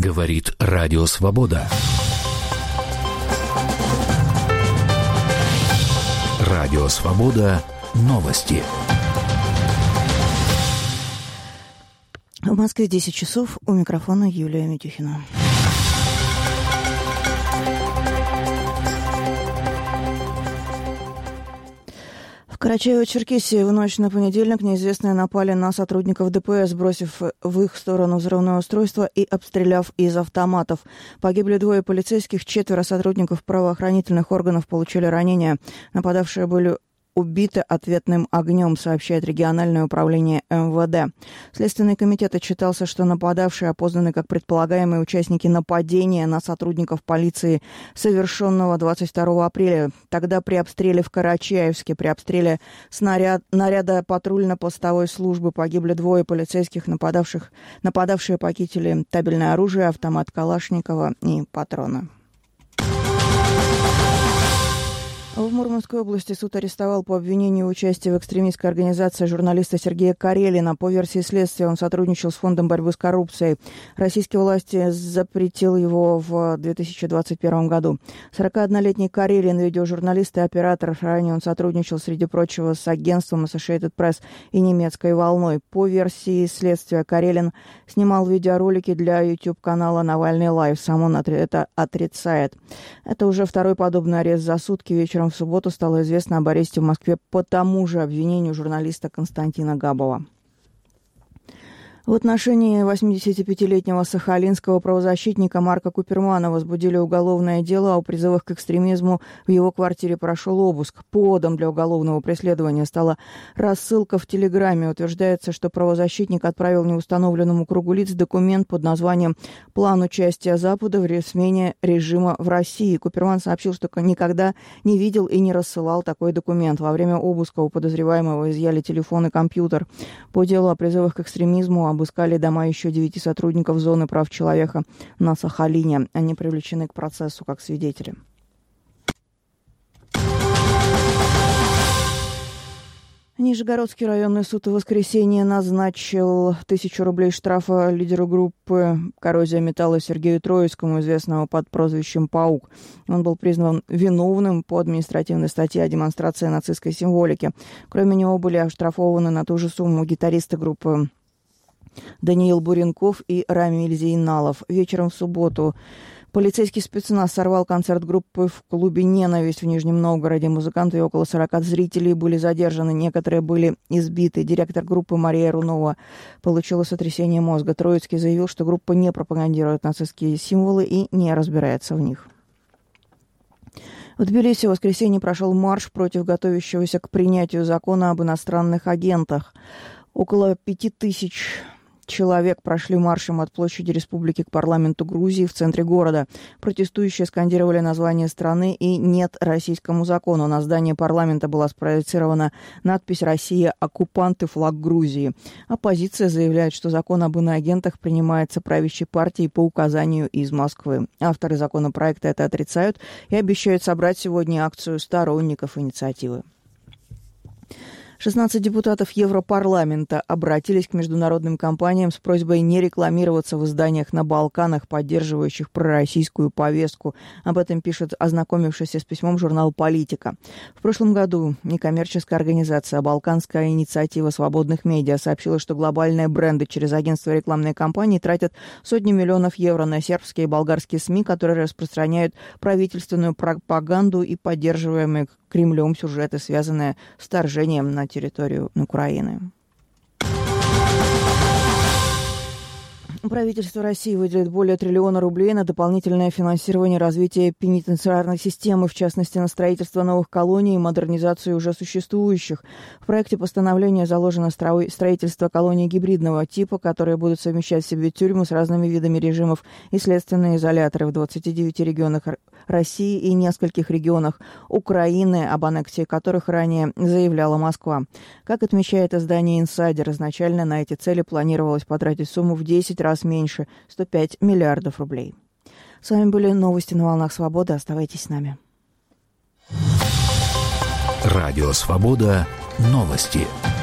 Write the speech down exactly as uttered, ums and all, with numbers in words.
Говорит Радио Свобода. Радио Свобода. Новости. В Москве десять часов. У микрофона Юлия Митюхина. В Карачаево-Черкесии в ночь на понедельник неизвестные напали на сотрудников ДПС, бросив в их сторону взрывное устройство и обстреляв из автоматов. Погибли двое полицейских, четверо сотрудников правоохранительных органов получили ранения. Нападавшие были убиты ответным огнем, сообщает региональное управление эм вэ дэ. Следственный комитет отчитался, что нападавшие опознаны как предполагаемые участники нападения на сотрудников полиции, совершенного двадцать второго апреля. Тогда при обстреле в Карачаевске, при обстреле снаряд, наряда патрульно-постовой службы погибли двое полицейских. Нападавших, нападавшие похитили табельное оружие, автомат Калашникова и патроны. В Мурманской области суд арестовал по обвинению в участии в экстремистской организации журналиста Сергея Карелина. По версии следствия, он сотрудничал с Фондом борьбы с коррупцией. Российские власти запретил его в две тысячи двадцать первом году. сорокаоднолетний Карелин, видеожурналист и оператор. Ранее он сотрудничал, среди прочего, с агентством Associated Press и немецкой «Волной». По версии следствия, Карелин снимал видеоролики для YouTube-канала «Навальный Лайв». Сам он это отрицает. Это уже второй подобный арест за сутки. Вечером в субботу стало известно об аресте в Москве по тому же обвинению журналиста Константина Габова. В отношении восьмидесятипятилетнего сахалинского правозащитника Марка Купермана возбудили уголовное дело о призывах к экстремизму. В его квартире прошел обыск. Поводом для уголовного преследования стала рассылка в Телеграме. Утверждается, что правозащитник отправил неустановленному кругу лиц документ под названием «План участия Запада в смене режима в России». Куперман сообщил, что никогда не видел и не рассылал такой документ. Во время обыска у подозреваемого изъяли телефон и компьютер. По делу о призывах к экстремизму обыскали дома еще девяти сотрудников зоны прав человека на Сахалине. Они привлечены к процессу как свидетели. Нижегородский районный суд в воскресенье назначил тысячу рублей штрафа лидеру группы «Коррозия металла» Сергею Троицкому, известного под прозвищем «Паук». Он был признан виновным по административной статье о демонстрации нацистской символики. Кроме него были оштрафованы на ту же сумму гитаристы группы Даниил Буренков и Рамиль Зейналов. Вечером в субботу полицейский спецназ сорвал концерт группы в клубе «Ненависть» в Нижнем Новгороде. Музыканты и около сорока зрителей были задержаны, некоторые были избиты. Директор группы Мария Рунова получила сотрясение мозга. Троицкий заявил, что группа не пропагандирует нацистские символы и не разбирается в них. В Тбилиси в воскресенье прошел марш против готовящегося к принятию закона об иностранных агентах. Около пяти тысяч человек прошли маршем от площади Республики к парламенту Грузии в центре города. Протестующие скандировали название страны и «Нет российскому закону». На здании парламента была спроецирована надпись «Россия – оккупант» и флаг Грузии. Оппозиция заявляет, что закон об иноагентах принимается правящей партией по указанию из Москвы. Авторы законопроекта это отрицают и обещают собрать сегодня акцию сторонников инициативы. шестнадцать депутатов Европарламента обратились к международным компаниям с просьбой не рекламироваться в изданиях на Балканах, поддерживающих пророссийскую повестку. Об этом пишет ознакомившийся с письмом журнал «Политика». В прошлом году некоммерческая организация «Балканская инициатива свободных медиа» сообщила, что глобальные бренды через агентства рекламной кампании тратят сотни миллионов евро на сербские и болгарские СМИ, которые распространяют правительственную пропаганду и поддерживаемые Кремлем сюжеты, связанные с вторжением на территорию Украины. Правительство России выделит более триллиона рублей на дополнительное финансирование развития пенитенциарной системы, в частности, на строительство новых колоний и модернизацию уже существующих. В проекте постановления заложено строительство колоний гибридного типа, которые будут совмещать в себе тюрьмы с разными видами режимов и следственные изоляторы в двадцати девяти регионах России и нескольких регионах Украины, об аннексии которых ранее заявляла Москва. Как отмечает издание «Инсайдер», изначально на эти цели планировалось потратить сумму в десять раз меньше – сто пять миллиардов рублей. С вами были новости на волнах Свободы. Оставайтесь с нами. Радио Свобода. Новости.